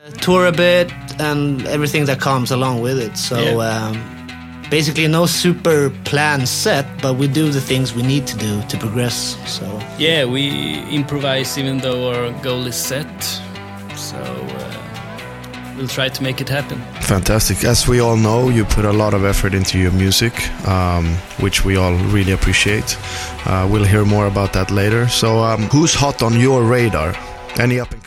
Tour a bit and everything that comes along with it. So basically no super plan set, but we do the things we need to do to progress. So yeah, we improvise even though our goal is set. So we'll try to make it happen. Fantastic. As we all know, you put a lot of effort into your music, which we all really appreciate. We'll hear more about that later. So who's hot on your radar? Any up?